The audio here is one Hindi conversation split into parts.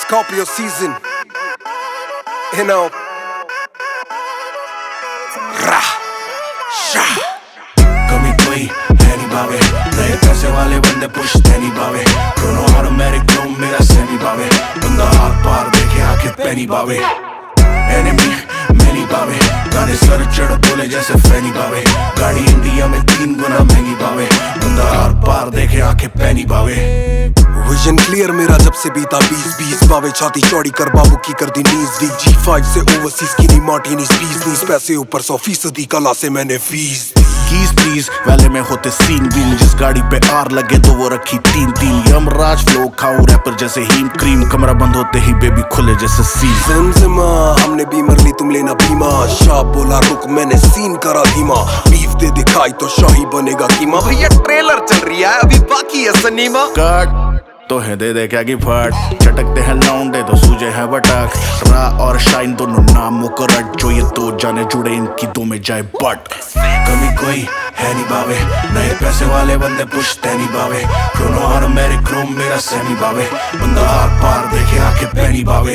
Scorpio season, you know. Ra, sha. कमी कोई है नहीं बावे, नए पैसे वाले बंदे पुश्ते नहीं बावे। क्रोनो ऑटोमेटिक क्रोम मेरा सेमी बावे, बंदा हाथ पार देखे आंखें पैनी बावे। एनिमी मैनी बावे, गाने सर चढ़ बोले जैसे फैनी बावे। गाड़ी इंडिया में 3 गुना महंगी बावे, बंदा हाथ पार देखे आंखें पैनी बावे। विजन क्लियर मेरा जब से बीता 20-20 बावे, छाती चौड़ी कर बाबू की कर दी नीज वीक। G5 से ओवरसीज की नहीं मार्टिनीज प्लीज, पैसे ऊपर 100% कला से मैंने फीस दी। कीज प्लीज वाले में होते सीन बीन, जिस गाड़ी पे आर लगे तो वो रखी 3-3। यमराज फ्लो खाऊं रैपर जैसे हीम क्रीम, कमरा बंद होते ही बेबी खुले जैसे सीन। ज़िमज़िमा हमने बीमर ली तुम लेना बीमा, शाह बोला रुक मैंने सीन करा धीमा। बीफ दे दिखाई तो शाही बनेगा कीमा, भैया ट्रेलर चल रही है अभी बाकी है सनीमा। कट तो है दे दे क्या की फट, चटकते हैं लौंडे तो सूझे हैं बटक। रा और शाइन दोनों नाम मुकरट, जो ये दो जाने जुड़े इनकी दो में जाए बट। कमी कोई है नहीं बावे, नए पैसे वाले बंदे पुश्ते नहीं बावे। क्रोनो ऑटोमेटिक क्रोम मेरा सेमी बावे, बंदा हाथ पार देखे आंखें पैनी बावे।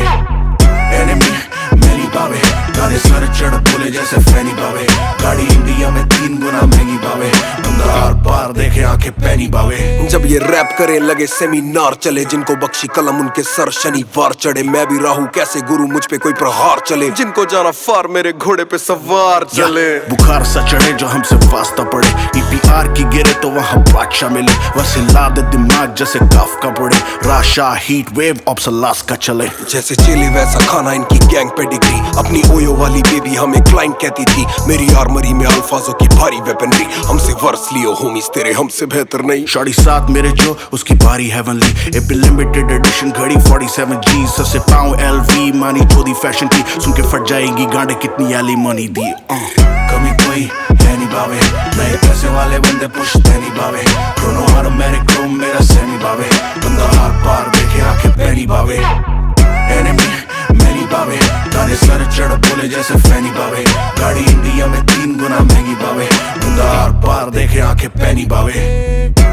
एनिमी मैनी बावे, गाने सर चढ़ बोले जैसे फैनी बावे। गाड़ी इंडिया में 3 गुना महंगी बावे, बंदा हाथ पार देखे आंखें पैनी बावे। जब ये रैप करे लगे सेमिनार चले, जिनको बख्शी कलम उनके सर शनिवार चढ़े। मैं भी राहू कैसे गुरु मुझ पे कोई प्रहार चले, जिनको जाना फार मेरे घोड़े पे सवार चले। बुखार सा चढ़े जो हमसे वास्ता पड़े, EPR की गिरे तो वहाँ बादशाह मिले। वैसे ला दे दिमाग जैसे काफ का पड़े, राशा हीट वेव ऑप्सलास का चले। जैसे चेले वैसा खाना इनकी गैंग पेडिग्री, अपनी ओयो वाली बेबी हमें क्लाइंट कहती थी। मेरी आर्मरी में अल्फाजों की भारी वेपनरी, हमसे वर्स लियो होमीज तेरे हमसे बेहतर नहीं। शॉडी साथ मेरे जो उसकी बारी हेवनली, ए लिमिटेड एडिशन घड़ी 47 G। सबसे पाऊं LV मानी चोदी फैशन की, सुन के फट जाएगी गांडे कितनी एली मनी दी। कमी कोई है नहीं बावे, नए पैसे वाले बंदे पुश्ते नहीं बावे। क्रोनो ऑटोमेटिक क्रोम मेरा सेमी बावे, बंदा हाथ पार देखे आंखें पैनी बावे। एनिमी मैनी बावे, गाने सर चढ़ बोले जैसे फैनी बावे। गाड़ी इंडिया में 3 गुना महंगी बावे, बंदा हाथ पार देखे आंखें पैनी बावे।